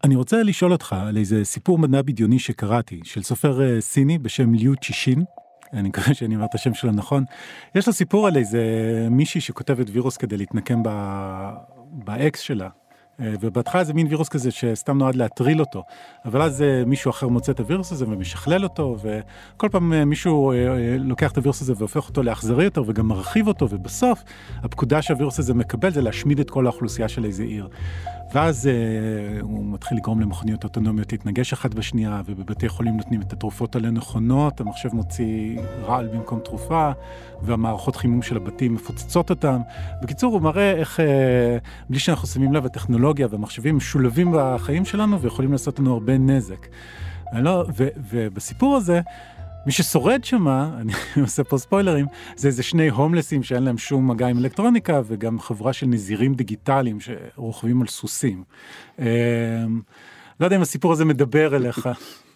אני רוצה לשאול אותך על איזה סיפור מדע בדיוני שקראתי, של סופר סיני בשם ליו צ'ישין, אני מקווה שאני אומר את השם שלו נכון, יש לו סיפור על איזה מישהי שכותבת וירוס כדי להתנקם באקס שלה, ובהתחלה זה מין וירוס כזה שסתם נועד להטריל אותו, אבל אז מישהו אחר מוצא את הווירוס הזה ומשכלל אותו, וכל פעם מישהו לוקח את הווירוס הזה והופך אותו לאכזרי יותר וגם מרחיב אותו, ובסוף הפקודה שהווירוס הזה מקבל זה להשמיד את כל האוכלוסייה של איזה עיר. ואז הוא מתחיל לגרום למכוניות אוטונומיות להתנגש אחת בשנייה, ובבתי חולים נותנים את התרופות האלה נכונות, המחשב מוציא רעל במקום תרופה, והמערכות חימום של הבתים מפוצצות אותם. בקיצור, הוא מראה איך, בלי שאנחנו שמים לב, הטכנולוגיה והמחשבים משולבים בחיים שלנו, ויכולים לעשות לנו הרבה נזק. ובסיפור הזה, מי ששורד שמה, אני עושה פה ספוילרים, זה איזה שני הומלסים שאין להם שום מגע עם אלקטרוניקה, וגם חברה של נזירים דיגיטליים שרוכבים על סוסים. לא יודע אם הסיפור הזה מדבר אליך.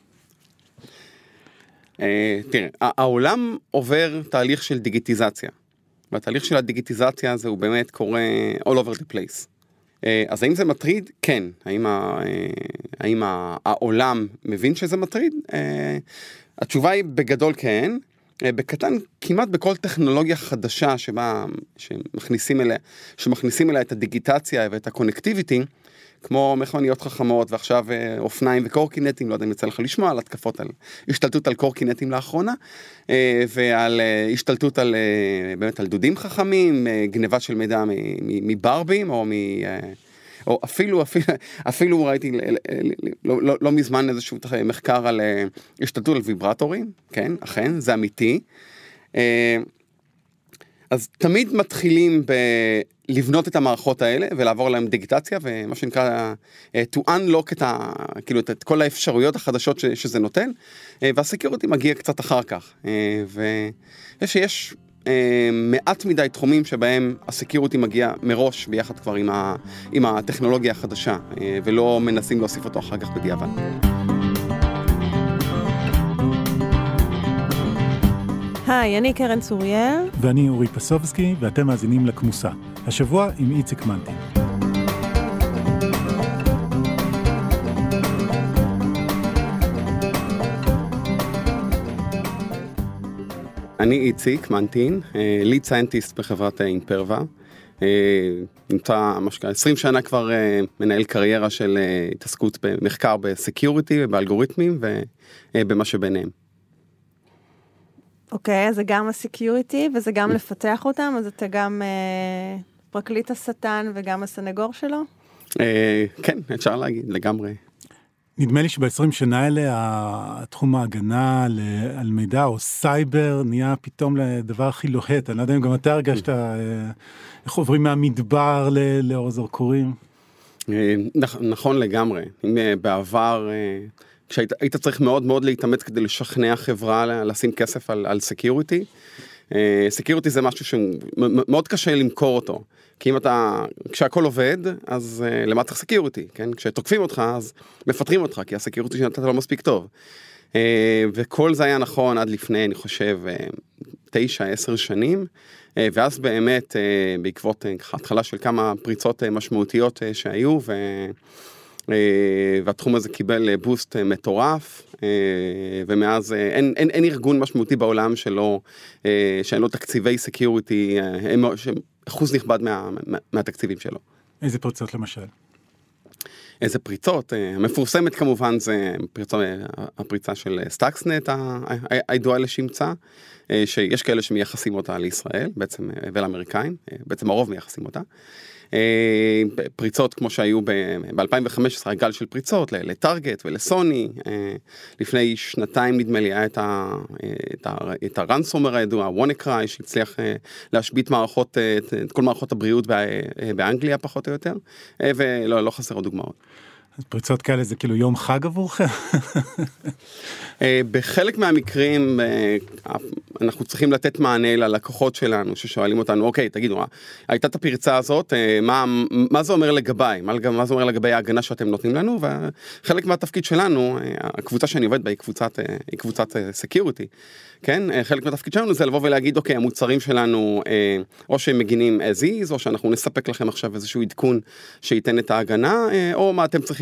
תראה, העולם עובר תהליך של דיגיטיזציה, והתהליך של הדיגיטיזציה הזה הוא באמת קורה all over the place. אז האם זה מטריד? כן. האם העולם מבין שזה מטריד? התשובה היא בגדול כן. בקטן, כמעט בכל טכנולוגיה חדשה שמכניסים אליה את הדיגיטציה ואת הקונקטיביטי, כמו מכוניות חכמות ועכשיו אופניים וקורקינטים, לא יודע אם יצא לך לשמוע על התקפות, על השתלטות על קורקינטים לאחרונה, ועל השתלטות באמת על דודים חכמים, גניבה של מידע מברבים או אפילו ראיתי לא מזמן איזשהו מחקר על השתלטות על ויברטורים, כן, אכן, זה אמיתי. אז תמיד מתחילים לבנות את המערכות האלה ולעבור להם דיגיטציה, ומה שנקרא to unlock את כל האפשרויות החדשות שזה נותן, והסקיוריטי מגיע קצת אחר כך. ויש מעט מדי תחומים שבהם הסקיוריטי מגיע מראש ביחד כבר עם הטכנולוגיה החדשה, ולא מנסים להוסיף אותו אחר כך בדיעבד. היי, אני קרן צוריאל. ואני אורי פסובסקי, ואתם מאזינים לכמוסה. השבוע עם איציק מנטין. אני איציק מנטין, ליד סיינטיסט בחברת אינפרווה. נמצא 20 שנה כבר מנהל קריירה של התעסקות במחקר בסקיוריטי ובאלגוריתמים ובמה שביניהם. אוקיי, אז זה גם הסקיוריטי וזה גם לפתח אותם, אז אתה גם פרקליט השטן וגם הסנגור שלו? כן, אפשר להגיד, לגמרי. נדמה לי שב-20 שנה האלה, התחום ההגנה על מידע או סייבר נהיה פתאום לדבר הכי לוהט. אני לא יודע אם גם אתה הרגשת איך עוברים מהמדבר לאור הזרקורים. נכון לגמרי. אם בעבר, כשהיית צריך מאוד מאוד להתאמץ כדי לשכנע חברה לשים כסף על סקיוריטי, סקיוריטי זה משהו שמאוד קשה למכור אותו. כי אם כשהכל עובד, אז למה צריך סקיוריטי, כן? כשתוקפים אותך, אז מפטרים אותך, כי הסקיוריטי שנתת לא מספיק טוב. וכל זה היה נכון עד לפני, אני חושב, 9-10 שנים, ואז באמת, בעקבות התחלה של כמה פריצות משמעותיות שהיו, והתחום הזה קיבל בוסט מטורף, ומאז אין ארגון משמעותי בעולם שאין לו תקציבי סקיוריטי, אחוז נכבד מהתקציבים שלו. איזה פריצות למשל? איזה פריצות? המפורסמת כמובן זה הפריצה של סטאקסנט, הידועה לשמצה, שיש כאלה שמייחסים אותה לישראל, בעצם, ולאמריקאים, בעצם הרוב מייחסים אותה. פריצות כמו שהיו ב-2015, הגל של פריצות לטארגט ולסוני, לפני שנתיים נדמה לי היה את הרנסומר הידוע, וונקראי, שהצליח להשבית את כל מערכות הבריאות באנגליה פחות או יותר, ולא חסר עוד דוגמאות. פריצות כאלה זה כאילו יום חג עבורכם? בחלק מהמקרים אנחנו צריכים לתת מענה ללקוחות שלנו ששואלים אותנו, אוקיי, תגידו, הייתה את הפריצה הזאת, מה זה אומר לגביי? מה זה אומר לגבי ההגנה שאתם נותנים לנו? וחלק מהתפקיד שלנו, הקבוצה שאני עובד בה היא קבוצת סקיוריטי, כן? חלק מהתפקיד שלנו זה לבוא ולהגיד, אוקיי, המוצרים שלנו או שהם מגינים as is, או שאנחנו נספק לכם עכשיו איזשהו עדכון שייתן את ההגנה, או מה אתם צריכים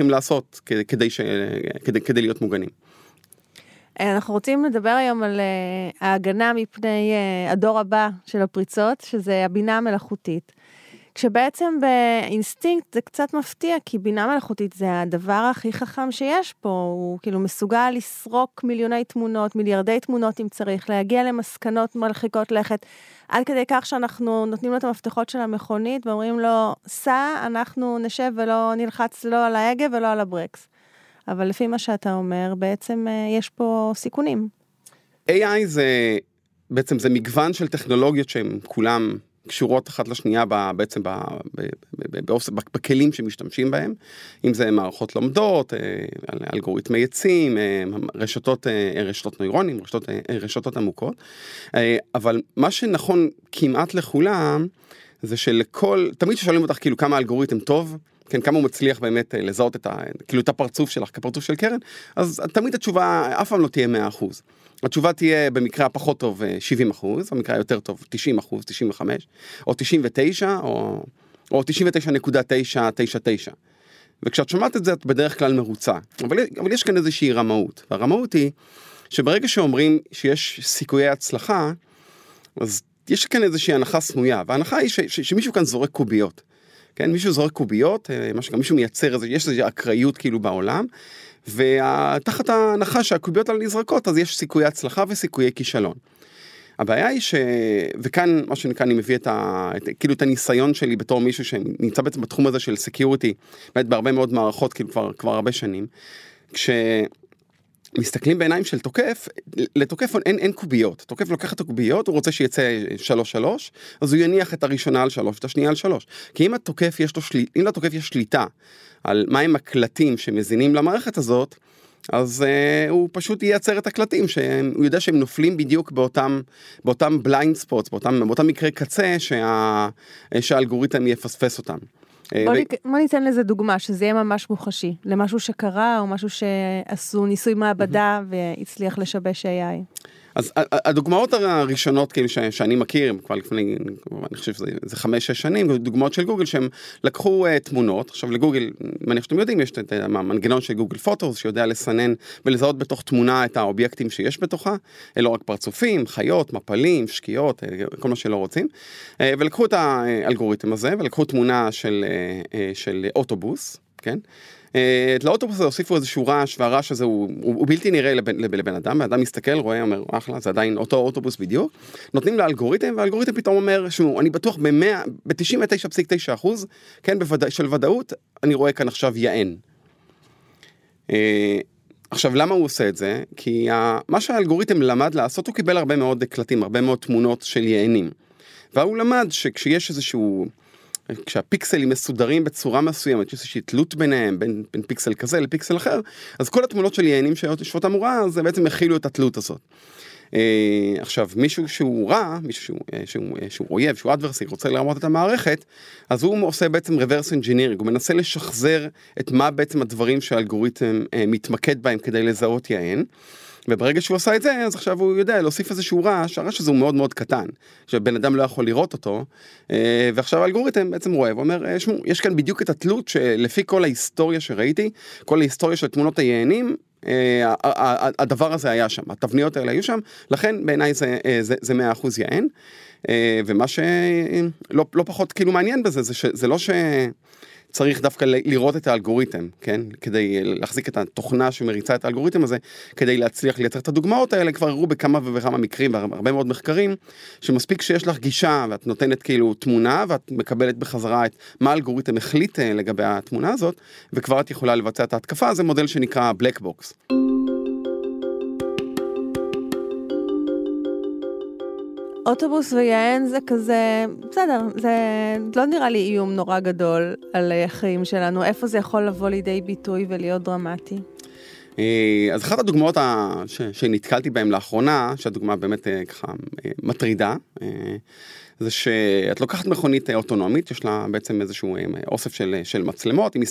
צריכים לעשות כדי להיות מוגנים. אנחנו רוצים לדבר היום על ההגנה מפני הדור הבא של הפריצות, שזה הבינה המלאכותית. כשבעצם באינסטינקט זה קצת מפתיע, כי בינה מלאכותית זה הדבר הכי חכם שיש פה, הוא כאילו מסוגל לסרוק מיליוני תמונות, מיליארדי תמונות אם צריך, להגיע למסקנות מרחיקות לכת, עד כדי כך שאנחנו נותנים לו את המפתחות של המכונית, ואומרים לו, סע, אנחנו נשב ולא נלחץ לא על ההגה ולא על הברקס. אבל לפי מה שאתה אומר, בעצם יש פה סיכונים. AI זה, בעצם זה מגוון של טכנולוגיות שהן כולם קשורות אחת לשנייה בעצם בכלים שמשתמשים בהם, אם זה מערכות לומדות, אלגוריתמי עצים, רשתות נוירונים, רשתות עמוקות, אבל מה שנכון כמעט לכולם, זה תמיד ששואלים אותך כאילו כמה אלגוריתם טוב, כן, כמה הוא מצליח באמת לזהות כאילו את הפרצוף שלך כפרצוף של קרן, אז תמיד התשובה אף פעם לא תהיה 100%. התשובה תהיה במקרה הפחות טוב 70%, במקרה היותר טוב 90%, 95%, או 99%, או 99.999. וכשאת שומעת את זה, את בדרך כלל מרוצה. אבל יש כאן איזושהי רמאות. והרמאות היא שברגע שאומרים שיש סיכויי הצלחה, אז יש כאן איזושהי הנחה סמויה, וההנחה היא שמישהו כאן זורק קוביות. כן, מישהו זורק קוביות, מישהו מייצר, יש איזושהי אקראיות כאילו בעולם, ותחת ההנחה שהקוביות האלה נזרקות, אז יש סיכויי הצלחה וסיכויי כישלון. הבעיה היא וכאן מה שנקרא אני מביא כאילו את הניסיון שלי בתור מישהו שנמצא בעצם בתחום הזה של סקיוריטי, באמת בהרבה מאוד מערכות כאילו כבר הרבה שנים, מסתכלים בעיניים של תוקף, לתוקף אין קוביות, תוקף לוקח את הקוביות, הוא רוצה שיצא 3-3, אז הוא יניח את הראשונה על 3, את השנייה על 3, כי אם לתוקף יש שליטה על מהם הקלטים שמזינים למערכת הזאת, אז הוא פשוט ייצר את הקלטים, שהוא יודע שהם נופלים בדיוק באותם blind spots, באותם מקרי קצה שהאלגוריתם יפספס אותם. בוא ניתן לזה דוגמה, שזה יהיה ממש מוחשי, למשהו שקרה, או משהו שעשו ניסוי מעבדה, והצליח לשבש AI. אז הדוגמאות הראשונות כאילו שאני מכיר, כבר לפני, אני חושב שזה 5-6 שנים, דוגמאות של גוגל, שהם לקחו תמונות, עכשיו לגוגל, אני חושב שאתם יודעים, יש את המנגנון של גוגל פוטוס, שיודע לסנן ולזהות בתוך תמונה את האובייקטים שיש בתוכה, לא רק פרצופים, חיות, מפלים, שקיעות, כל מה שלא רוצים, ולקחו את האלגוריתם הזה, ולקחו תמונה של אוטובוס, כן? לאוטובוס הזה הוסיפו איזשהו רעש, והרעש הזה הוא בלתי נראה לבן אדם, האדם מסתכל, רואה, אומר, אחלה, זה עדיין אותו אוטובוס בדיוק, נותנים לאלגוריתם, והאלגוריתם פתאום אומר, אני בטוח ב-99.9%, כן, של ודאות, אני רואה כאן עכשיו יען. עכשיו, למה הוא עושה את זה? כי מה שהאלגוריתם למד לעשות, הוא קיבל הרבה מאוד קלטים, הרבה מאוד תמונות של יענים, והוא למד שכשיש איזשהו כשהפיקסלים מסודרים בצורה מסוימת, יש איזושהי תלות ביניהם, בין פיקסל כזה לפיקסל אחר, אז כל התמונות של יענים שאותם הוא רע, זה בעצם הכילו את התלות הזאת. עכשיו, מישהו שהוא רע, מישהו שהוא אויב, שהוא אדברסי, רוצה לרמות את המערכת, אז הוא עושה בעצם reverse engineering, הוא מנסה לשחזר את מה בעצם הדברים שהאלגוריתם מתמקד בהם כדי לזהות יען, וברגע שהוא עושה את זה, אז עכשיו הוא יודע להוסיף איזשהו רעש, הרעש הזה הוא מאוד מאוד קטן, שבן אדם לא יכול לראות אותו, ועכשיו האלגוריתם בעצם רואה, ואומר, יש כאן בדיוק את התלות שלפי כל ההיסטוריה שראיתי, כל ההיסטוריה של תמונות היענים, הדבר הזה היה שם, התבניות האלה היו שם, לכן בעיניי זה 100% יען, ומה שלא פחות כאילו מעניין בזה, זה לא צריך דווקא לראות את האלגוריתם, כן? כדי להחזיק את התוכנה שמריצה את האלגוריתם הזה, כדי להצליח לייצר את הדוגמאות האלה, כבר הראו בכמה וכמה מקרים, בהרבה מאוד מחקרים, שמספיק שיש לך גישה, ואת נותנת כאילו תמונה, ואת מקבלת בחזרה את מה האלגוריתם החליט לגבי התמונה הזאת, וכבר את יכולה לבצע את ההתקפה, זה מודל שנקרא Black Box. אוטובוס ויען זה כזה, בסדר, זה לא נראה לי איום נורא גדול על החיים שלנו, איפה זה יכול לבוא לידי ביטוי ולהיות דרמטי? אז אחת הדוגמאות שנתקלתי בהן לאחרונה, שהדוגמה באמת ככה מטרידה, זה שאת לוקחת מכונית אוטונומית, יש לה בעצם איזשהו אוסף של מצלמות, היא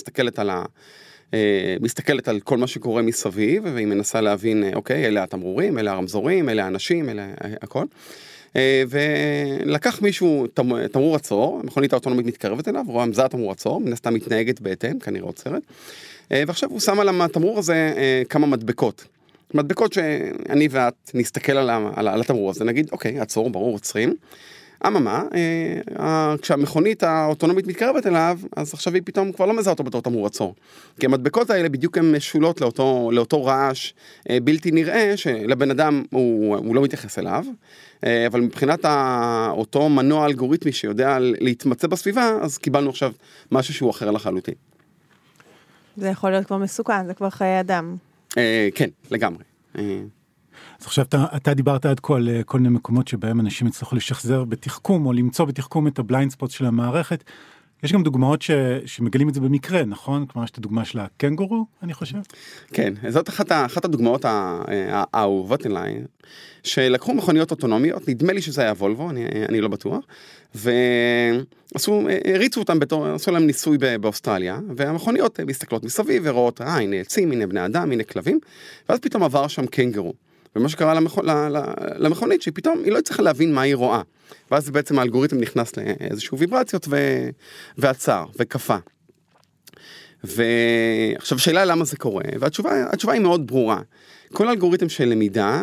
מסתכלת על כל מה שקורה מסביב, והיא מנסה להבין, אוקיי, אלה התמרורים, אלה הרמזורים, אלה האנשים, אלה הכל. ולקח מישהו תמרור עצור, המכונית האוטונומית מתקרבת אליו, רואה מזה תמרור עצור, מן הסתם מתנהגת בהתאם, כנראה עוצרת, ועכשיו הוא שם על התמרור הזה כמה מדבקות שאני ואת נסתכל על התמרור הזה, נגיד, אוקיי, עצור, ברור, עוצרים, אממה, כשהמכונית האוטונומית מתקרבת אליו, אז עכשיו היא פתאום כבר לא מזהה אותו בתור תמרור עצור. כי המדבקות האלה בדיוק הן משולות לאותו רעש בלתי נראה, שלבן אדם הוא לא מתייחס אליו, אבל מבחינת אותו מנוע אלגוריתמי שיודע להתמצא בסביבה, אז קיבלנו עכשיו משהו שהוא אחר לחלוטין. זה יכול להיות כבר מסוכן, זה כבר חיי אדם. כן, לגמרי. אז עכשיו אתה דיברת עד כל מיני מקומות שבהם אנשים יצטרכו לשחזר בתחכום, או למצוא בתחכום את הבליינד ספוט של המערכת. יש גם דוגמאות שמגלים את זה במקרה, נכון? כלומר, יש את הדוגמה של הקנגורו, אני חושב. כן, זאת אחת הדוגמאות האהובות אליי, שלקחו מכוניות אוטונומיות, נדמה לי שזה היה וולבו, אני לא בטוח, הריצו אותם עשו להם ניסוי באוסטרליה, והמכוניות מסתכלות מסביב ורואות, הנה עצים, הנה בני אדם, הנה כלבים, ואז פתאום עבר שם קנגורו. ומה שקרה למכונית, שפתאום היא לא צריכה להבין מה היא רואה. ואז בעצם האלגוריתם נכנס לאיזשהו ויברציות ועצר וקפה. ועכשיו שאלה למה זה קורה, והתשובה היא מאוד ברורה. כל אלגוריתם של למידה,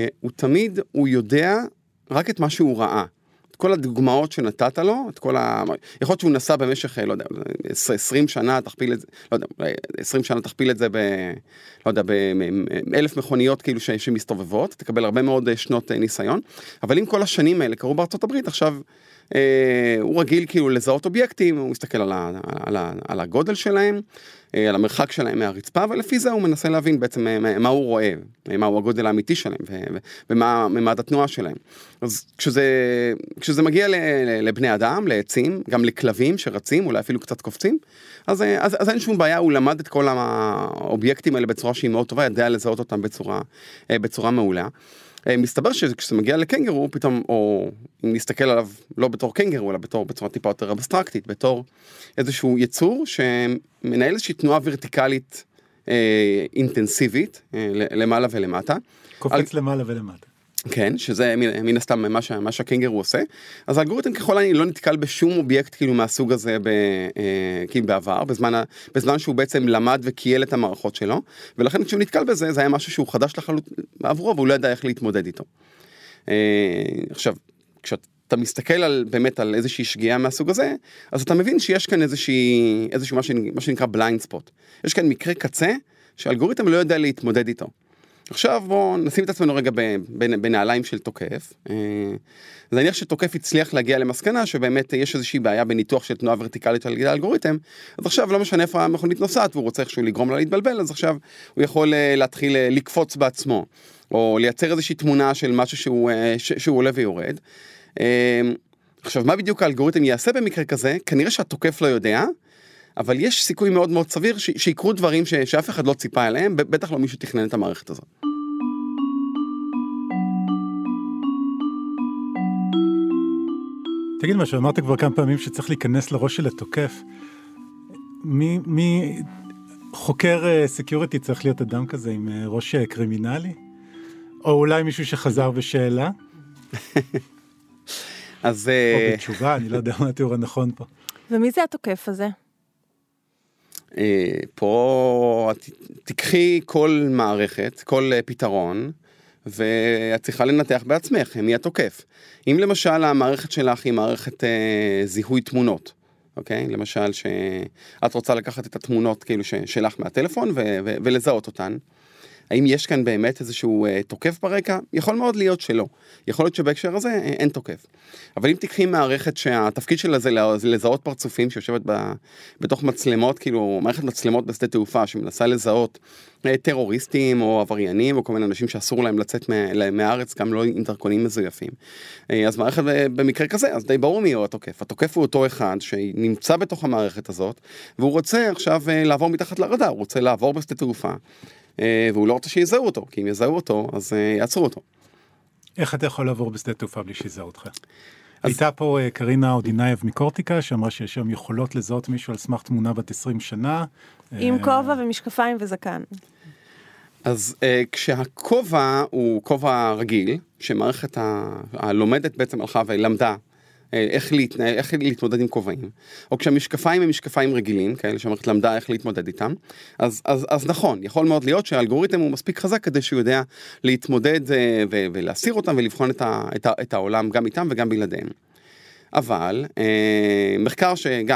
הוא יודע רק את מה שהוא ראה. כל הדוגמאות שנתת לו, יכול להיות שהוא נסע במשך, לא יודע, 20 שנה, תכפיל את זה, לא יודע, 20 שנה תכפיל את זה לא יודע, ב1,000 מכוניות כאילו שמסתובבות, תקבל הרבה מאוד שנות ניסיון, אבל אם כל השנים האלה קרו בארצות הברית, עכשיו הוא רגיל כאילו לזהות אובייקטים, הוא מסתכל על הגודל שלהם, על המרחק שלהם מהרצפה, ולפי זה הוא מנסה להבין בעצם מה הוא רואה, מהו הגודל האמיתי שלהם, ומה ממד התנועה שלהם. אז כשזה מגיע לבני אדם, לעצים, גם לכלבים שרצים, אולי אפילו קצת קופצים, אז אין שום בעיה, הוא למד את כל האובייקטים האלה בצורה שהיא מאוד טובה, ידע לזהות אותם בצורה מעולה. מסתבר שכשזה מגיע לקנגרו, פתאום, או אם נסתכל עליו לא בתור קנגרו, אלא בצורה טיפה יותר אבסטרקטית, בתור איזשהו יצור שמנהל איזושהי תנועה ורטיקלית אינטנסיבית, למעלה ולמטה. קופץ למעלה ולמטה. כן, שזה מן הסתם מה שהקנגרו עושה. אז האלגוריתם ככל אני לא נתקל בשום אובייקט כאילו מהסוג הזה כאילו בעבר, בזמן שהוא בעצם למד וקייל את המערכות שלו, ולכן כשהוא נתקל בזה, זה היה משהו שהוא חדש לחלוטין בעברו, והוא לא ידע איך להתמודד איתו. עכשיו, כשאתה מסתכל באמת על איזושהי שגיאה מהסוג הזה, אז אתה מבין שיש כאן איזשהו מה שנקרא בליינד ספוט. יש כאן מקרה קצה שהאלגוריתם לא יודע להתמודד איתו. עכשיו בואו נשים את עצמנו רגע בנעליים של תוקף. זה נניח שתוקף הצליח להגיע למסקנה שבאמת יש איזושהי בעיה בניתוח של תנועה ורטיקלית על ידי האלגוריתם, אז עכשיו לא משנה איפה המכונית נוסעת והוא רוצה איכשהו לגרום לה להתבלבל, אז עכשיו הוא יכול להתחיל לקפוץ בעצמו, או לייצר איזושהי תמונה של משהו שהוא עולה ויורד. עכשיו מה בדיוק האלגוריתם יעשה במקרה כזה? כנראה שהתוקף לא יודע, אבל יש סיכוי מאוד מאוד סביר שיקרו דברים שאף אחד לא ציפה עליהם, בטח לא מישהו תכנן את המערכת הזאת. תגיד משהו, אמרת כבר כמה פעמים שצריך להיכנס לראש של התוקף. מי חוקר סקיוריטי צריך להיות אדם כזה עם ראש קרימינלי? או אולי מישהו שחזר בשאלה? אז... או בתשובה, אני לא יודע מה התיאור הנכון פה. ומי זה התוקף הזה? פה תקחי כל מערכת, כל פתרון, ואת צריכה לנתח בעצמך, מי התוקף. אם למשל המערכת שלך היא מערכת זיהוי תמונות, אוקיי? למשל שאת רוצה לקחת את התמונות כאילו שלך מהטלפון ולזהות אותן, האם יש כאן באמת איזשהו תוקף ברקע? יכול מאוד להיות שלא. יכול להיות שבהקשר הזה אין תוקף. אבל אם תקחי מערכת שהתפקיד שלה זה לזהות פרצופים שיושבת בתוך מצלמות, כאילו מערכת מצלמות בשדה תעופה שמנסה לזהות טרוריסטים או עבריינים או כל מיני אנשים שאסור להם לצאת מהארץ, גם לא עם דרכונים מזויפים. אז מערכת במקרה כזה, אז די ברור מי הוא התוקף. התוקף הוא אותו אחד שנמצא בתוך המערכת הזאת, והוא רוצה עכשיו לעבור מתחת לרדאר, הוא רוצה לעבור בשדה תעופה. והוא לא רוצה שיזהו אותו, כי אם יזהו אותו, אז יעצרו אותו. איך אתה יכול לעבור בשדה תעופה בלי שיזהו אותך? הייתה פה קרינה אודינייב מקורטיקה, שאמרה שיש שם יכולות לזהות מישהו על סמך תמונה בת 20 שנה. עם כובע ומשקפיים וזקן. אז כשהכובע הוא כובע רגיל, שמערכת הלומדת בעצם הלכה ולמדה איך להתמודד עם כובעים, או כשהמשקפיים הם משקפיים רגילים, כאלה שהמערכת למדה איך להתמודד איתם, אז נכון, יכול מאוד להיות שהאלגוריתם הוא מספיק חזק כדי שהוא יודע להתמודד ולהסיר אותם ולבחון את העולם גם איתם וגם בלעדיהם. אבל מחקר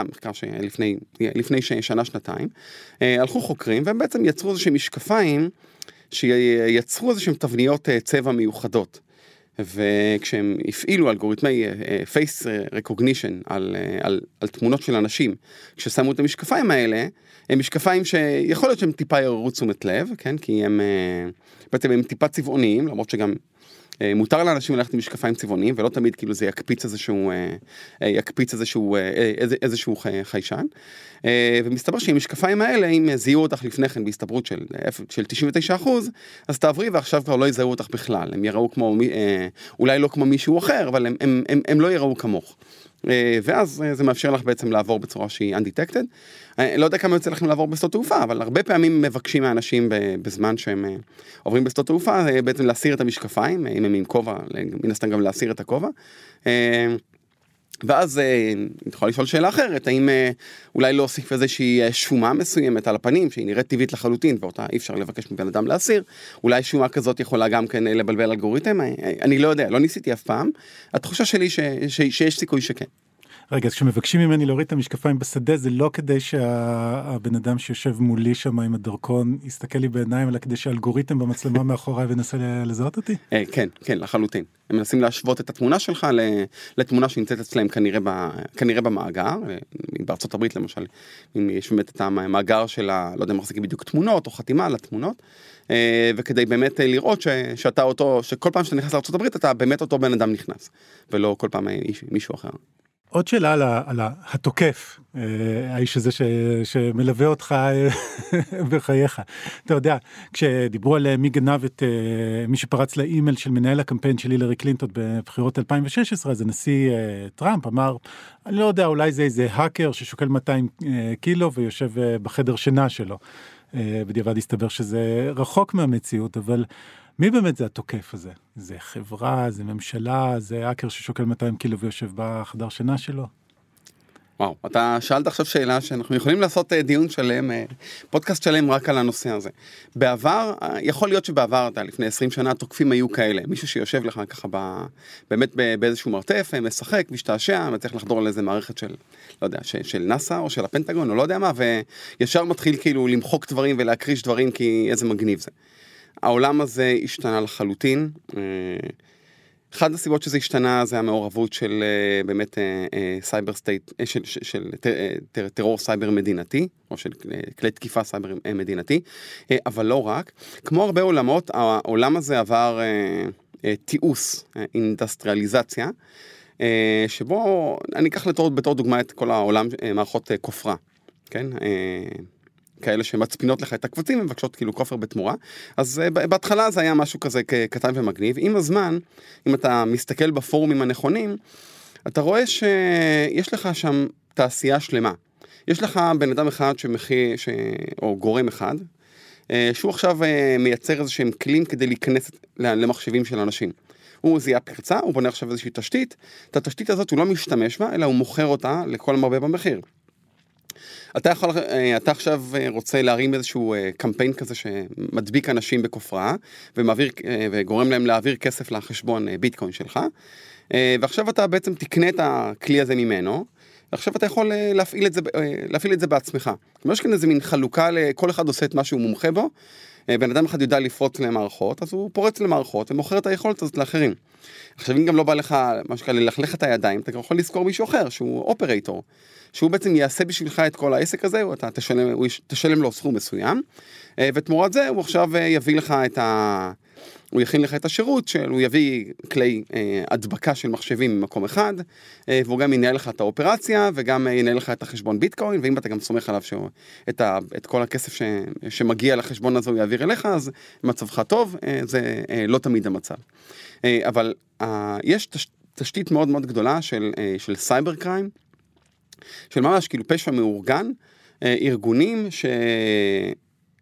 שלפני שנה-שנתיים, הלכו חוקרים והם בעצם יצרו איזשהם משקפיים שיצרו איזשהם תבניות צבע מיוחדות. וכשהם הפעילו אלגוריתמי face recognition על תמונות של אנשים, כששמו את המשקפיים האלה, הם משקפיים שיכול להיות שהם טיפה יעוררו תשומת לב, כן? כי הם בעצם הם טיפה צבעוניים, למרות שגם מותר לאנשים ללכת עם משקפיים צבעוניים, ולא תמיד כאילו זה יקפיץ איזשהו חיישן. ומסתבר שעם המשקפיים האלה, אם זיהו אותך לפני כן בהסתברות של 99%, אז תעברי ועכשיו כבר לא יזהו אותך בכלל. הם יראו כמו, אולי לא כמו מישהו אחר, אבל הם לא יראו כמוך. ואז זה מאפשר לך בעצם לעבור בצורה שהיא undetected. לא יודע כמה יוצא לכם לעבור בשדות תעופה, אבל הרבה פעמים מבקשים מהאנשים בזמן שהם עוברים בשדות תעופה, בעצם להסיר את המשקפיים, אם הם עם כובע, מן הסתם גם להסיר את הכובע. ואז אני יכול לשאול שאלה אחרת, האם אולי להוסיף איזושהי שומה מסוימת על הפנים, שהיא נראית טבעית לחלוטין, ואותה אי אפשר לבקש מבן אדם להסיר, אולי שומה כזאת יכולה גם כן לבלבל אלגוריתם, אני לא יודע, לא ניסיתי אף פעם, התחושה שלי שיש סיכוי שכן. רגע, אז כשמבקשים ממני להוריד את המשקפיים בשדה, זה לא כדי שהבן אדם שיושב מולי שם עם הדרכון יסתכל לי בעיניים, אלא כדי שהאלגוריתם במצלמה מאחוריי ונסה לזהות אותי? כן, כן, לחלוטין. הם מנסים להשוות את התמונה שלך לתמונה שנמצאת אצלם כנראה במאגר, בארצות הברית למשל, אם יש באמת את המאגר של, לא יודע, מחזיקים בדיוק תמונות או חתימה על התמונות, וכדי באמת לראות שאתה אותו, שכל פעם שאתה נכנס לארצות הברית, אתה באמת אותו בן אדם נכנס, ולא כל פעם מישהו אחר. עוד שאלה על התוקף, האיש הזה שמלווה אותך בחייך. אתה יודע, כשדיברו על מי גנב את מי שפרץ לאימייל של מנהל הקמפיין של הילרי קלינטון בבחירות 2016, אז הנשיא טראמפ אמר, אני לא יודע, אולי זה איזה האקר ששוקל 200 קילו ויושב בחדר שינה שלו. בדיעבד הסתבר שזה רחוק מהמציאות, אבל מי באמת זה התוקף הזה? זה חברה, זה ממשלה, זה האקר ששוקל 200 קילו ויושב בחדר שינה שלו? וואו, אתה שאלת עכשיו שאלה שאנחנו יכולים לעשות דיון שלם, פודקאסט שלם רק על הנושא הזה. בעבר, יכול להיות שבעבר, לפני 20 שנה, התוקפים היו כאלה. מישהו שיושב לך ככה באמת באיזשהו מרתף, משחק, משתעשע, מצליח לחדור על איזה מערכת של, לא יודע, של נאסא או של הפנטגון, או לא יודע מה, וישר מתחיל כאילו למחוק דברים ולהקריש דברים, כי איזה מגניב זה. העולם הזה השתנה לחלוטין. אחד הסיבות שזה השתנה זה המעורבות של באמת סייבר סטייט, של טרור סייבר מדינתי, או של כלי תקיפה סייבר מדינתי, אבל לא רק. כמו הרבה עולמות, העולם הזה עבר תיעוש, אינדסטריאליזציה, שבו אני אקח בתור דוגמה את כל העולם מערכות כופרה, כן? כאלה שמצפינות לך את הקבצים ומבקשות כאילו כופר בתמורה. אז בהתחלה זה היה משהו כזה קטן ומגניב. עם הזמן, אם אתה מסתכל בפורומים הנכונים, אתה רואה שיש לך שם תעשייה שלמה. יש לך בן אדם אחד או גורם אחד, שהוא עכשיו מייצר איזשהם כלים כדי להיכנס למחשבים של אנשים. הוא זיהה פרצה, הוא בונה עכשיו איזושהי תשתית, את התשתית הזאת הוא לא משתמש בה, אלא הוא מוכר אותה לכל המרבה במחיר. אתה עכשיו רוצה להרים איזשהו קמפיין כזה שמדביק אנשים בכופרה, וגורם להם להעביר כסף לחשבון ביטקוין שלך, ועכשיו אתה בעצם תקנה את הכלי הזה ממנו, ועכשיו אתה יכול להפעיל את זה בעצמך. כמו יש כאן איזה מין חלוקה, כל אחד עושה את מה שהוא מומחה בו, בן אדם אחד יודע לפרוץ למערכות, אז הוא פורץ למערכות ומוכר את היכולת הזאת לאחרים. עכשיו אם גם לא בא לך משהו כאלה ללכלך את הידיים, אתה יכול לזכור מישהו אחר שהוא אופרייטור, שהוא בעצם יעשה בשבילך את כל העסק הזה, אתה תשלם לו סכום מסוים, ותמורת זה הוא עכשיו יביא לך הוא יכין לך את השירות, הוא יביא כלי הדבקה של מחשבים ממקום אחד, והוא גם ינהל לך את האופרציה, וגם ינהל לך את החשבון ביטקוין, ואם אתה גם סומך עליו את כל הכסף שמגיע לחשבון הזה הוא יעביר אליך, אז מצבך טוב, זה לא תמיד המצב. אבל יש תשתית מאוד מאוד גדולה של סייבר קריים, של ממש כאילו פשע מאורגן, ארגונים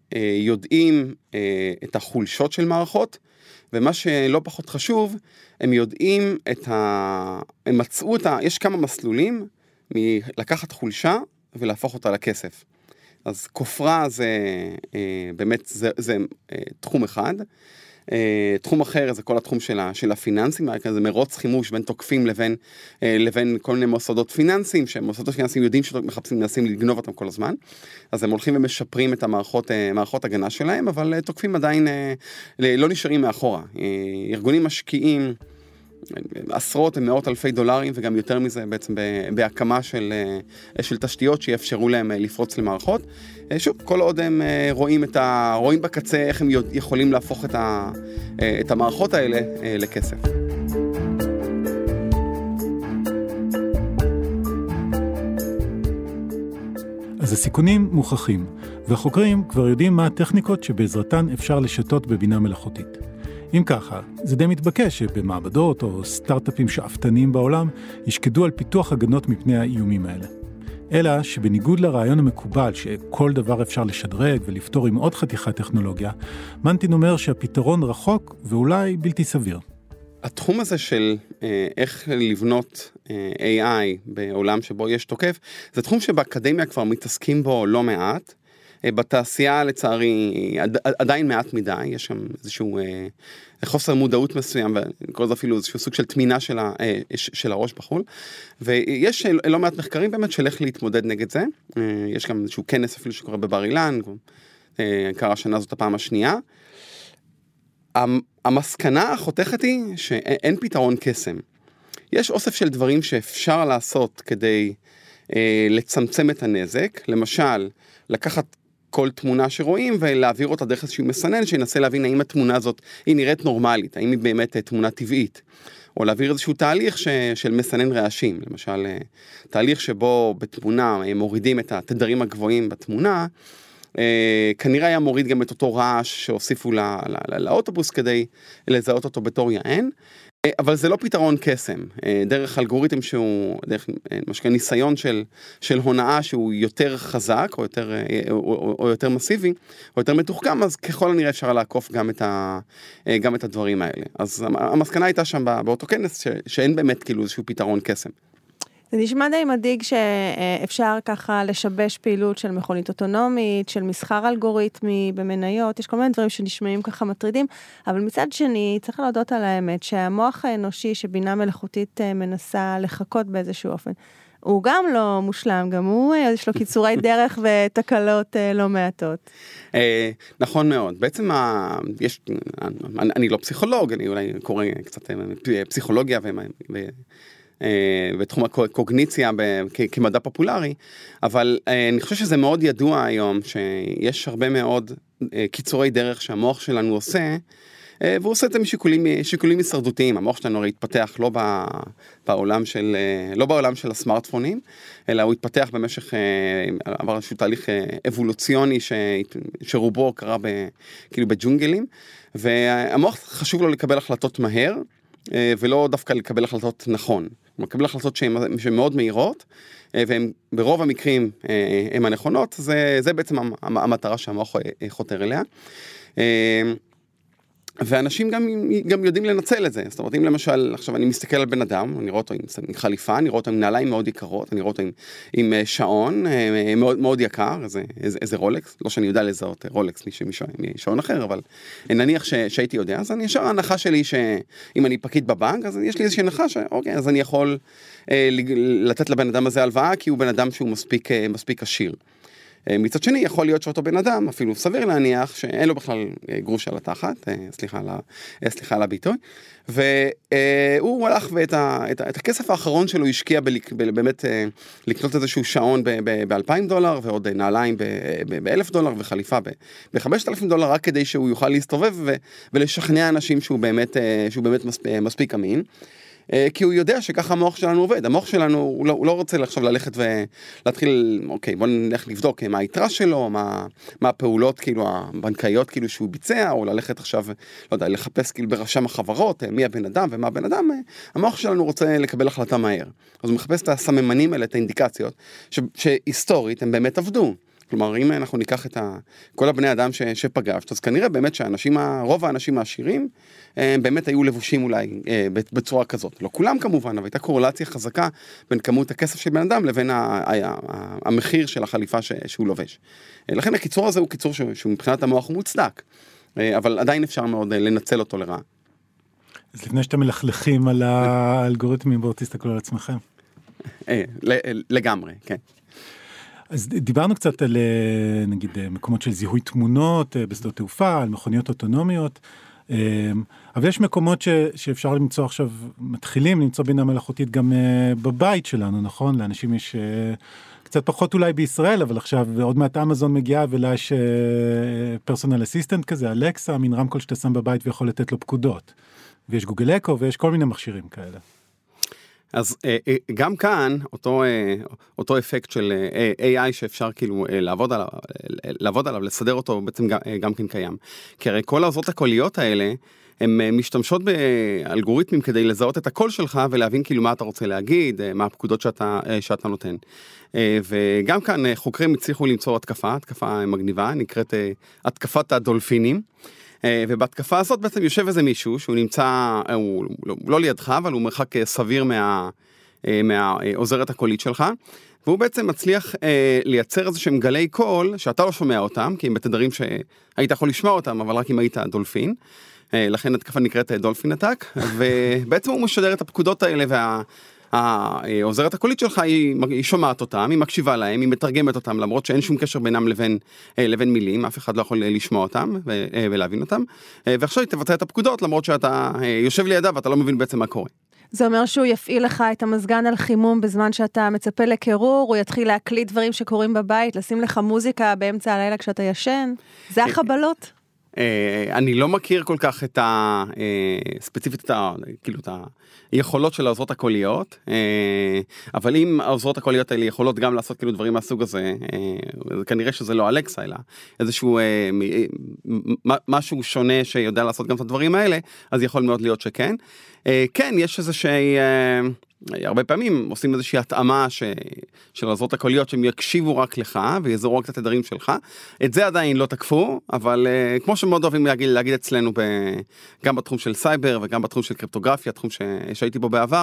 יודעים את החולשות של מערכות, ומה שלא פחות חשוב, הם יודעים הם מצאו יש כמה מסלולים מלקחת חולשה ולהפוך אותה לכסף. אז כופרה זה באמת, זה תחום אחד. תחום אחר זה כל התחום של הפיננסים, זה מרוץ חימוש בין תוקפים לבין כל מיני מוסדות פיננסיים, שמוסדות פיננסיים יודעים מנסים לגנוב אותם כל הזמן, אז הם הולכים ומשפרים את מערכות הגנה שלהם, אבל תוקפים עדיין לא נשארים מאחורה. ארגונים משקיעים עשרות ומאות אלפי דולרים, וגם יותר מזה בעצם בהקמה של תשתיות שיאפשרו להם לפרוץ למערכות. שוב, כל עוד הם רואים בקצה איך הם יכולים להפוך את המערכות האלה לכסף. אז הסיכונים מוכחים, והחוקרים כבר יודעים מה הטכניקות שבעזרתן אפשר לשתות בבינה מלאכותית. אם ככה, זה די מתבקש שבמעבדות או סטארט-אפים שאפתניים בעולם ישקדו על פיתוח הגנות מפני האיומים האלה. אלא שבניגוד לרעיון המקובל שכל דבר אפשר לשדרג ולפתור עם עוד חתיכת טכנולוגיה, מנטין אומר שהפתרון רחוק ואולי בלתי סביר. התחום הזה של איך לבנות AI בעולם שבו יש תוקף, זה תחום שבאקדמיה כבר מתעסקים בו לא מעט, בתעשייה לצערי עדיין מעט מדי, יש שם איזשהו חוסר מודעות מסוים, וכל זה אפילו איזשהו סוג של תמינה של הראש בחול, ויש לא מעט מחקרים באמת של איך להתמודד נגד זה, יש גם איזשהו כנס אפילו שקורה בבר אילן, קרה השנה זאת הפעם השנייה, המסקנה החותכת היא שאין פתרון קסם, יש אוסף של דברים שאפשר לעשות כדי לצמצם את הנזק, למשל לקחת כל תמונה שרואים ולהעביר אותה דרך איזשהו מסנן שינסה להבין האם התמונה הזאת היא נראית נורמלית, האם היא באמת תמונה טבעית, או להעביר איזשהו תהליך של מסנן רעשים, למשל תהליך שבו בתמונה מורידים את התדרים הגבוהים בתמונה, כנראה היה מוריד גם את אותו רעש שהוסיפו לאוטובוס כדי לזהות אותו בתור יען, אבל זה לא פתרון קסם, דרך אלגוריתם שהוא, דרך משהו ניסיון של הונאה שהוא יותר חזק, או יותר מסיבי, או יותר מתוחכם, אז ככל הנראה אפשר לעקוף גם את הדברים האלה. אז המסקנה הייתה שם באותו כנס, שאין באמת כאילו איזשהו פתרון קסם. זה נשמע די מדאיג שאפשר ככה לשבש פעילות של מכונית אוטונומית, של מסחר אלגוריתמי במניות, יש כל מיני דברים שנשמעים ככה מטרידים, אבל מצד שני צריך להודות על האמת שהמוח האנושי שבינה מלאכותית מנסה לחכות באיזשהו אופן, הוא גם לא מושלם, גם הוא יש לו קיצורי דרך ותקלות לא מעטות. נכון מאוד, בעצם אני לא פסיכולוג, אני אולי קורא קצת פסיכולוגיה בתחום הקוגניציה כמדע פופולרי, אבל אני חושב שזה מאוד ידוע היום שיש הרבה מאוד קיצורי דרך שהמוח שלנו עושה, והוא עושה את זה משיקולים הישרדותיים. המוח שלנו הרי התפתח לא בעולם של הסמארטפונים, אלא הוא התפתח במשך, עבר איזשהו תהליך אבולוציוני שרובו קרה כאילו בג'ונגלים, והמוח חשוב לו לקבל החלטות מהר, ולא דווקא לקבל החלטות נכון. הוא מקבל החלטות שהן מאוד מהירות, והן ברוב המקרים הן הנכונות, זה בעצם המטרה שהמוח חותר אליה. ואנשים גם יודעים לנצל את זה. זאת אומרת, אם למשל, עכשיו אני מסתכל על בן אדם, אני רואה אותו עם חליפה, אני רואה אותו עם נעליים מאוד יקרות, אני רואה אותו עם שעון מאוד, מאוד יקר, איזה רולקס, לא שאני יודע לזהות רולקס משעון אחר, אבל נניח שהייתי יודע, אז אני ישר ההנחה שלי שאם אני פקיד בבנק, אז יש לי איזושהי הנחה שאוקיי, אז אני יכול לתת לבן אדם הזה הלוואה, כי הוא בן אדם שהוא מספיק עשיר. מצד שני, יכול להיות שאותו בן אדם, אפילו סביר להניח, שאין לו בכלל גרוש על התחת, סליחה על הביטוי, והוא הלך ואת הכסף האחרון שלו השקיע באמת לקנות איזשהו שעון $2,000, ועוד נעליים $1,000, וחליפה $5,000, רק כדי שהוא יוכל להסתובב ולשכנע אנשים שהוא באמת מספיק אמין. כי הוא יודע שככה המוח שלנו עובד. המוח שלנו, הוא לא רוצה עכשיו ללכת ולהתחיל, אוקיי, בוא נלך לבדוק מה היתרה שלו, מה הפעולות כאילו הבנקאיות כאילו שהוא ביצע, או ללכת עכשיו, לא יודע, לחפש כאילו ברשם החברות, מי הבן אדם ומה הבן אדם, המוח שלנו רוצה לקבל החלטה מהר. אז הוא מחפש את הסממנים האלה, את האינדיקציות, שהיסטורית הם באמת עבדו. כלומר, אם אנחנו ניקח את כל הבני אדם שפגשת, אז כנראה באמת רוב האנשים העשירים, באמת היו לבושים אולי בצורה כזאת. לא כולם כמובן, אבל הייתה קורלציה חזקה בין כמות הכסף של בן אדם לבין המחיר של החליפה שהוא לובש. לכן הקיצור הזה הוא קיצור שהוא מבחינת המוח הוא מוצדק, אבל עדיין אפשר מאוד לנצל אותו לרעה. אז לפני שאתם מלכלכים על האלגוריתמים, בואו תסתכלו על עצמכם. לגמרי, כן. אז דיברנו קצת על, נגיד, מקומות של זיהוי תמונות בשדות תעופה, על מכוניות אוטונומיות, אבל יש מקומות שאפשר למצוא עכשיו, מתחילים למצוא בינה מלאכותית גם בבית שלנו, נכון? לאנשים יש קצת פחות אולי בישראל, אבל עכשיו עוד מעט אמזון מגיעה, ולה יש פרסונל אסיסטנט כזה, אלקסה, מין רמקול שאתה שם בבית ויכול לתת לו פקודות. ויש גוגל אקו ויש כל מיני מכשירים כאלה. אז גם כאן, אותו אפקט של AI שאפשר כאילו לעבוד עליו, לסדר אותו בעצם גם כן קיים. כי הרי כל העוזרות הקוליות האלה, הן משתמשות באלגוריתמים כדי לזהות את הקול שלך ולהבין כאילו מה אתה רוצה להגיד, מה הפקודות שאתה נותן. וגם כאן חוקרים הצליחו למצוא התקפה מגניבה, נקראת התקפת הדולפינים. ובהתקפה הזאת בעצם יושב איזה מישהו שהוא נמצא, הוא לא לידך, אבל הוא מרחק סביר מהעוזרת הקולית שלך, והוא בעצם מצליח לייצר איזה שהם גלי קול, שאתה לא שומע אותם, כי הם בתדרים שהיית יכול לשמוע אותם, אבל רק אם היית דולפין, לכן התקפה נקראת דולפין אטאק, ובעצם הוא משדר את הפקודות האלה, העוזרת הקולית שלך היא שומעת אותם, היא מקשיבה להם, היא מתרגמת אותם, למרות שאין שום קשר בינם לבין מילים, אף אחד לא יכול לשמוע אותם ולהבין אותם, ועכשיו היא תבצע את הפקודות, למרות שאתה יושב לידה ואתה לא מבין בעצם מה קורה. זה אומר שהוא יפעיל לך את המזגן על חימום בזמן שאתה מצפה לקירור, הוא יתחיל להקליט דברים שקורים בבית, לשים לך מוזיקה באמצע הלילה כשאתה ישן, זה החבלות? אני לא מכיר כל כך ספציפית כאילו את היכולות של העוזרות הקוליות, אבל אם העוזרות הקוליות האלה יכולות גם לעשות כאילו דברים מהסוג הזה, כנראה שזה לא אלקסה, אלא איזשהו משהו שונה שיודע לעשות גם את הדברים האלה, אז יכול מאוד להיות שכן. כן, יש איזושהי, הרבה פעמים עושים איזושהי התאמה של העוזרות הקוליות שהם יקשיבו רק לך ויזורו רק את התדרים שלך. את זה עדיין לא תקפו, אבל כמו שמאוד אוהבים להגיד אצלנו גם בתחום של סייבר וגם בתחום של קריפטוגרפיה, תחום שהייתי בו בעבר,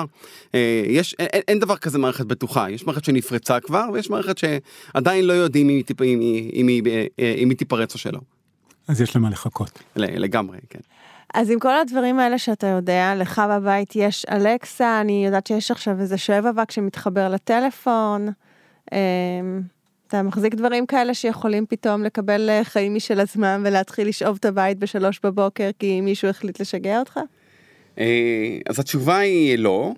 אין דבר כזה מערכת בטוחה. יש מערכת שנפרצה כבר ויש מערכת שעדיין לא יודעים אם היא תיפרץ או שלא. אז יש למה לחכות. לגמרי, כן. אז עם כל הדברים האלה שאתה יודע, לך בבית יש אלקסה, אני יודעת שיש עכשיו איזה שואב אבק שמתחבר לטלפון, אתה מחזיק דברים כאלה שיכולים פתאום לקבל חיים משל עצמם, ולהתחיל לשאוב את הבית ב3 בבוקר, כי מישהו החליט לשגע אותך? אז התשובה היא לא.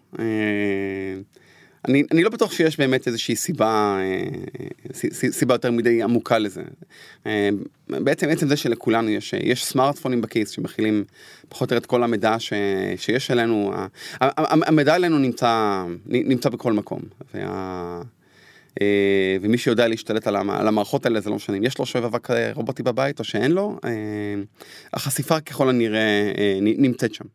אני לא בטוח שיש באמת איזושהי סיבה יותר מדי עמוקה לזה. בעצם זה שלכולנו יש סמארטפונים בכיס שמכילים פחות או יותר את כל המידע שיש אלינו. המידע אלינו נמצא בכל מקום. ומי שיודע להשתלט על המערכות האלה, זה לא משנה. יש לו שואב אבק רובוטי בבית או שאין לו, החשיפה ככל הנראה נמצאת שם.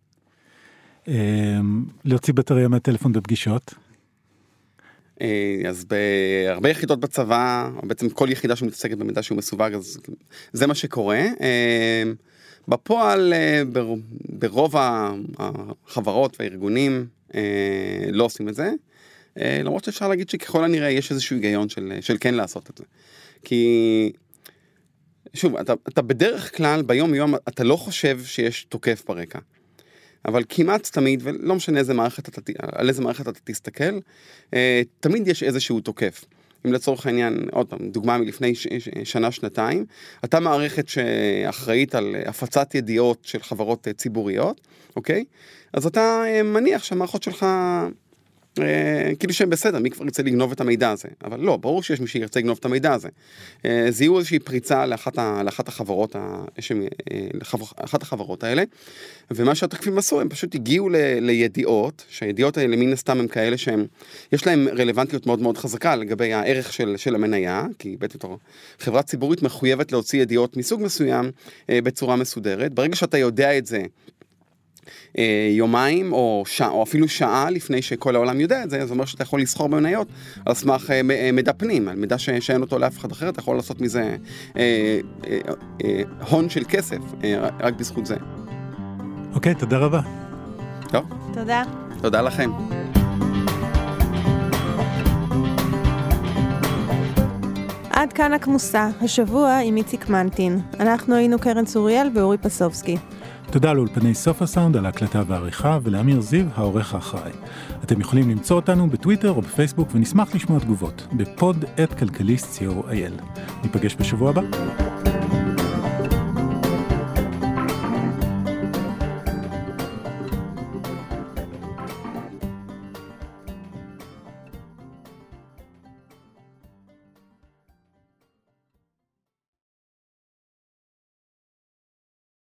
להוציא בטריה מהטלפון בפגישות? אז בהרבה יחידות בצבא, או בעצם כל יחידה שמתעסקת במידע שהוא מסווג, אז זה מה שקורה. בפועל, ברוב החברות והארגונים לא עושים את זה, למרות שאפשר להגיד שככל הנראה יש איזשהו היגיון של כן לעשות את זה. כי, שוב, אתה בדרך כלל, ביום יום, אתה לא חושב שיש תוקף ברקע. אבל כמעט תמיד, ולא משנה על איזה מערכת אתה תסתכל, תמיד יש איזשהו תוקף. אם לצורך העניין, עוד פעם, דוגמה מלפני שנה-שנתיים, אתה מערכת שאחראית על הפצת ידיעות של חברות ציבוריות, אוקיי? אז אתה מניח שהמערכות שלך, כאילו שהם בסדר, מי כבר ירצה לגנוב את המידע הזה? אבל לא, ברור שיש מי שירצה לגנוב את המידע הזה. זיהו איזושהי פריצה לאחת החברות האלה, ומה שהתקפים עשו, הם פשוט הגיעו לידיעות, שהידיעות האלה מן הסתם הם כאלה שיש להם רלוונטיות מאוד מאוד חזקה לגבי הערך של המניה, כי בעצם חברה ציבורית מחויבת להוציא ידיעות מסוג מסוים בצורה מסודרת. ברגע שאתה יודע את זה, יומיים או אפילו שעה לפני שכל העולם יודע את זה, זה אומר שאתה יכול לסחור במניות על סמך מידע פנים, על מידע שאין אותו לאף אחד אחר, אתה יכול לעשות מזה הון של כסף, רק בזכות זה. אוקיי, תודה רבה. טוב. תודה. תודה לכם. עד כאן הכמוסה, השבוע עם איציק מנטין. אנחנו היינו קרן צוריאל ואורי פסובסקי. תודה לאולפני סוף הסאונד על ההקלטה והעריכה, ולאמיר זיו, העורך האחראי. אתם יכולים למצוא אותנו בטוויטר או בפייסבוק, ונשמח לשמוע תגובות, בפוד@כלכליסט.co.il. ניפגש בשבוע הבא.